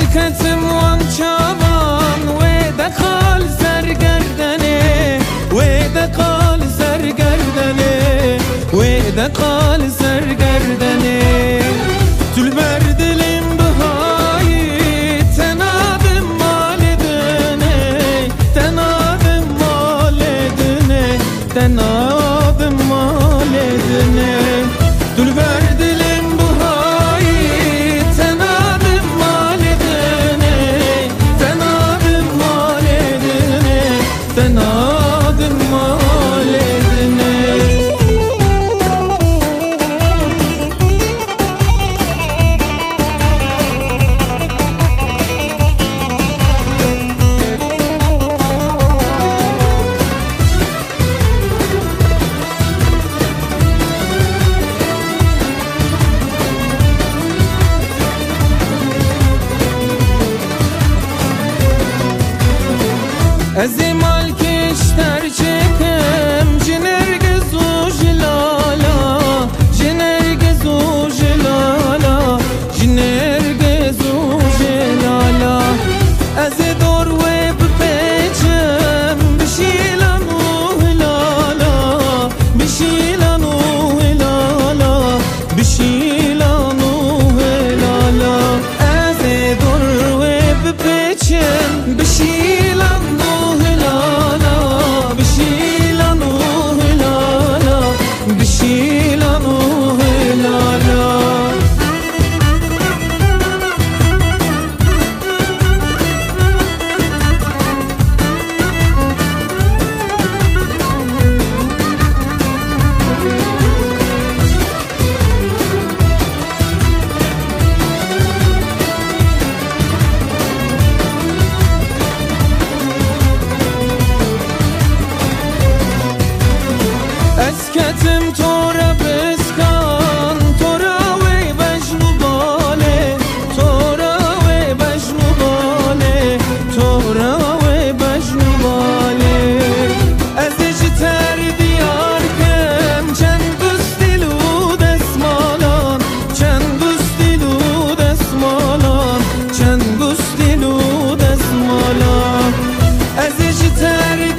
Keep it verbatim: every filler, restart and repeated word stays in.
ختم وان چاوان و دقال سرگردنه و دقال سرگردنه و دقال سرگردنه تل بردلیم بهایی تناب مال دنه تناب مال دنه تناب مال دنه تل بردلیم بهایی تناب مال دنه تناب مال دنه تناب مال دنه از مال کشتر چکم جنرگز و جلالا جنرگز و جلالا جنرگز و جلالا از دور و بپیچم بشیلن و هلالا بشیلن و هلالا بشیلن و هلالا از دور و بپیچم بشیلن اسکتم تو را بسکان تو را وی بجنو باله تو را وی بجنو باله تو را وی بجنو باله از اجتر دیار کم چند گستیلو دسمالان چند گستیلو دسمالان چند گستیلو دسمالان از اجتر